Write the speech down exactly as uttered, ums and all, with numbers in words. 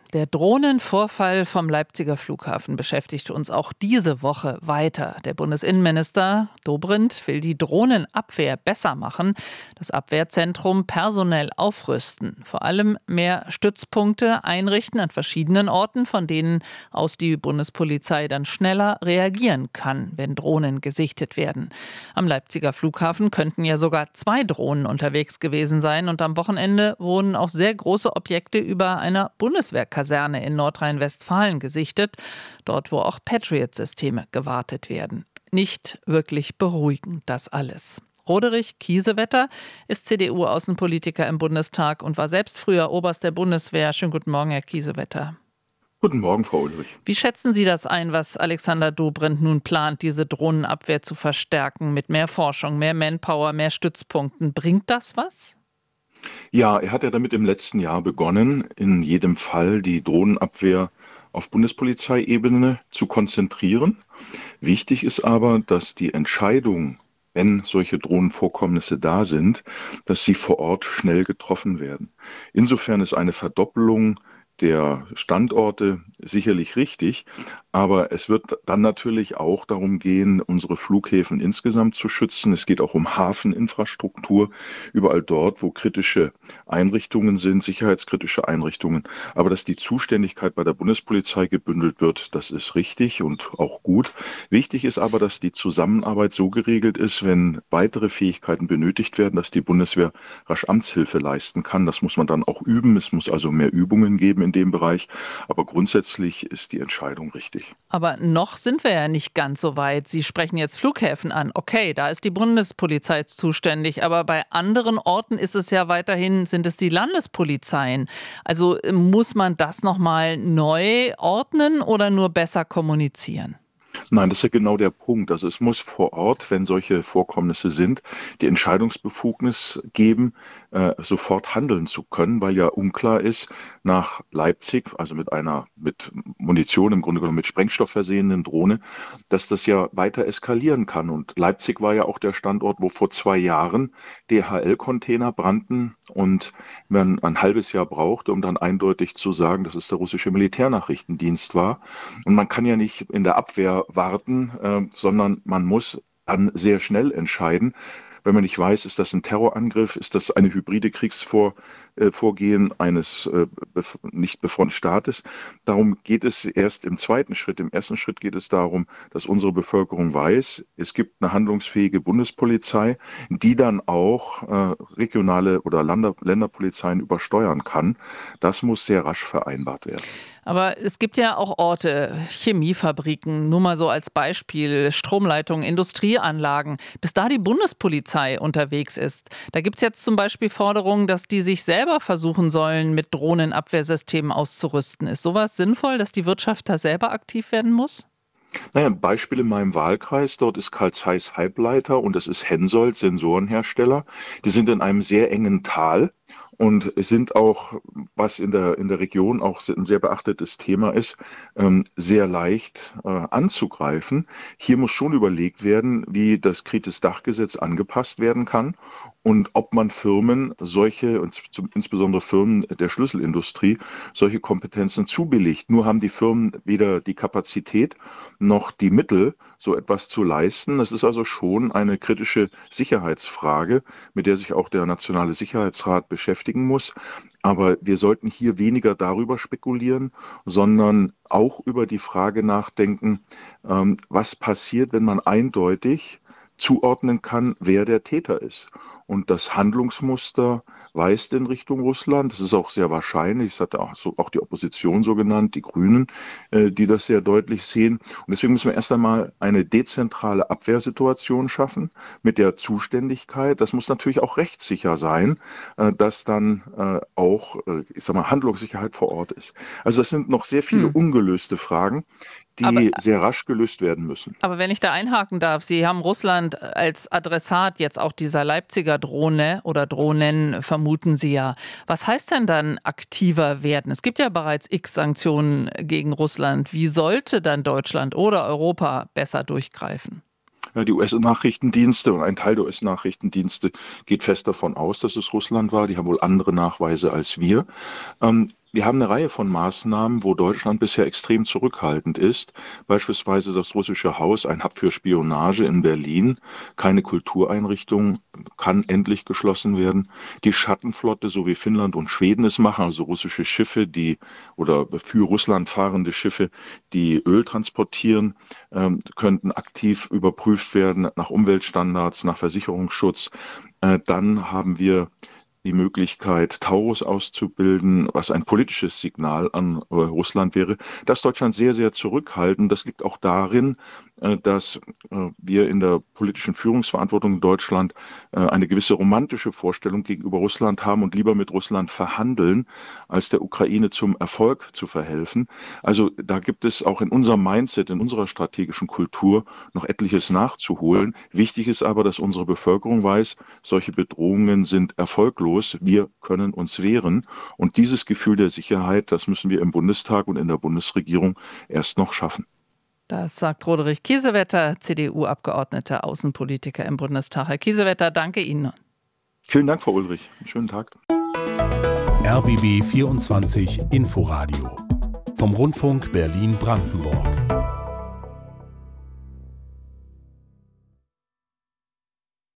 Der Drohnenvorfall vom Leipziger Flughafen beschäftigt uns auch diese Woche weiter. Der Bundesinnenminister Dobrindt will die Drohnenabwehr besser machen, das Abwehrzentrum personell aufrüsten, vor allem mehr Stützpunkte einrichten an verschiedenen Orten, von denen aus die Bundespolizei dann schneller reagieren kann, wenn Drohnen gesichtet werden. Am Leipziger Flughafen könnten ja sogar zwei Drohnen unterwegs gewesen sein und am Wochenende wurden auch sehr große Objekte über einer Bundeswehrkaserne in Nordrhein-Westfalen gesichtet, dort wo auch Patriot-Systeme gewartet werden. Nicht wirklich beruhigend das alles. Roderich Kiesewetter ist C D U-Außenpolitiker im Bundestag und war selbst früher Oberst der Bundeswehr. Schönen guten Morgen, Herr Kiesewetter. Guten Morgen, Frau Ulrich. Wie schätzen Sie das ein, was Alexander Dobrindt nun plant, diese Drohnenabwehr zu verstärken mit mehr Forschung, mehr Manpower, mehr Stützpunkten? Bringt das was? Ja, er hat ja damit im letzten Jahr begonnen, in jedem Fall die Drohnenabwehr auf Bundespolizeiebene zu konzentrieren. Wichtig ist aber, dass die Entscheidung, wenn solche Drohnenvorkommnisse da sind, dass sie vor Ort schnell getroffen werden. Insofern ist eine Verdoppelung der Standorte sicherlich richtig, aber es wird dann natürlich auch darum gehen, unsere Flughäfen insgesamt zu schützen. Es geht auch um Hafeninfrastruktur, überall dort, wo kritische Einrichtungen sind, sicherheitskritische Einrichtungen. Aber dass die Zuständigkeit bei der Bundespolizei gebündelt wird, das ist richtig und auch gut. Wichtig ist aber, dass die Zusammenarbeit so geregelt ist, wenn weitere Fähigkeiten benötigt werden, dass die Bundeswehr rasch Amtshilfe leisten kann. Das muss man dann auch üben. Es muss also mehr Übungen geben in dem Bereich. Aber grundsätzlich ist die Entscheidung richtig. Aber noch sind wir ja nicht ganz so weit. Sie sprechen jetzt Flughäfen an. Okay, da ist die Bundespolizei zuständig. Aber bei anderen Orten ist es ja weiterhin, sind es die Landespolizeien. Also muss man das nochmal neu ordnen oder nur besser kommunizieren? Nein, das ist ja genau der Punkt. Also es muss vor Ort, wenn solche Vorkommnisse sind, die Entscheidungsbefugnis geben, äh, sofort handeln zu können, weil ja unklar ist, nach Leipzig, also mit einer mit Munition, im Grunde genommen mit Sprengstoff versehenen Drohne, dass das ja weiter eskalieren kann. Und Leipzig war ja auch der Standort, wo vor zwei Jahren D H L-Container brannten und man ein halbes Jahr brauchte, um dann eindeutig zu sagen, dass es der russische Militärnachrichtendienst war. Und man kann ja nicht in der Abwehr warten, äh, sondern man muss dann sehr schnell entscheiden. Wenn man nicht weiß, ist das ein Terrorangriff, ist das eine hybride Kriegsvorgehen eines äh, bef- nicht befreundeten Staates. Darum geht es erst im zweiten Schritt. Im ersten Schritt geht es darum, dass unsere Bevölkerung weiß, es gibt eine handlungsfähige Bundespolizei, die dann auch äh, regionale oder Lander- Länderpolizeien übersteuern kann. Das muss sehr rasch vereinbart werden. Aber es gibt ja auch Orte, Chemiefabriken, nur mal so als Beispiel, Stromleitungen, Industrieanlagen, bis da die Bundespolizei unterwegs ist. Da gibt es jetzt zum Beispiel Forderungen, dass die sich selber versuchen sollen, mit Drohnenabwehrsystemen auszurüsten. Ist sowas sinnvoll, dass die Wirtschaft da selber aktiv werden muss? Naja, ein Beispiel in meinem Wahlkreis, dort ist Carl Zeiss Halbleiter und es ist Hensoldt, Sensorenhersteller. Die sind in einem sehr engen Tal. Und es sind auch, was in der, in der Region auch ein sehr beachtetes Thema ist, ähm, sehr leicht äh, anzugreifen. Hier muss schon überlegt werden, wie das Kritis-Dach-Gesetz angepasst werden kann und ob man Firmen solche, und zum, insbesondere Firmen der Schlüsselindustrie, solche Kompetenzen zubilligt. Nur haben die Firmen weder die Kapazität noch die Mittel, so etwas zu leisten. Das ist also schon eine kritische Sicherheitsfrage, mit der sich auch der Nationale Sicherheitsrat beschäftigen muss. Aber wir sollten hier weniger darüber spekulieren, sondern auch über die Frage nachdenken, ähm, was passiert, wenn man eindeutig zuordnen kann, wer der Täter ist. Und das Handlungsmuster weist in Richtung Russland. Das ist auch sehr wahrscheinlich. Es hat auch, so, auch die Opposition so genannt, die Grünen, äh, die das sehr deutlich sehen. Und deswegen müssen wir erst einmal eine dezentrale Abwehrsituation schaffen mit der Zuständigkeit. Das muss natürlich auch rechtssicher sein, äh, dass dann äh, auch, äh, ich sag mal, Handlungssicherheit vor Ort ist. Also das sind noch sehr viele Hm. ungelöste Fragen, die Aber, sehr rasch gelöst werden müssen. aber wenn ich da einhaken darf, Sie haben Russland als Adressat jetzt auch dieser Leipziger Drohne oder Drohnen, vermuten Sie ja. Was heißt denn dann aktiver werden? Es gibt ja bereits x Sanktionen gegen Russland. Wie sollte dann Deutschland oder Europa besser durchgreifen? Ja, die U S-Nachrichtendienste und ein Teil der U S-Nachrichtendienste geht fest davon aus, dass es Russland war. Die haben wohl andere Nachweise als wir. Ähm, Wir haben eine Reihe von Maßnahmen, wo Deutschland bisher extrem zurückhaltend ist. Beispielsweise das russische Haus, ein Hub für Spionage in Berlin. Keine Kultureinrichtung kann endlich geschlossen werden. Die Schattenflotte, so wie Finnland und Schweden es machen, also russische Schiffe, die oder für Russland fahrende Schiffe, die Öl transportieren, ähm, könnten aktiv überprüft werden nach Umweltstandards, nach Versicherungsschutz. Äh, dann haben wir die Möglichkeit, Taurus auszubilden, was ein politisches Signal an äh, Russland wäre. Da ist Deutschland sehr, sehr zurückhaltend. Das liegt auch darin, äh, dass äh, wir in der politischen Führungsverantwortung in Deutschland äh, eine gewisse romantische Vorstellung gegenüber Russland haben und lieber mit Russland verhandeln, als der Ukraine zum Erfolg zu verhelfen. Also da gibt es auch in unserem Mindset, in unserer strategischen Kultur noch etliches nachzuholen. Wichtig ist aber, dass unsere Bevölkerung weiß, solche Bedrohungen sind erfolglos. Wir können uns wehren. Und dieses Gefühl der Sicherheit, das müssen wir im Bundestag und in der Bundesregierung erst noch schaffen. Das sagt Roderich Kiesewetter, C D U-Abgeordneter, Außenpolitiker im Bundestag. Herr Kiesewetter, danke Ihnen. Vielen Dank, Frau Ulrich. Einen schönen Tag. R B B vierundzwanzig Inforadio vom Rundfunk Berlin-Brandenburg.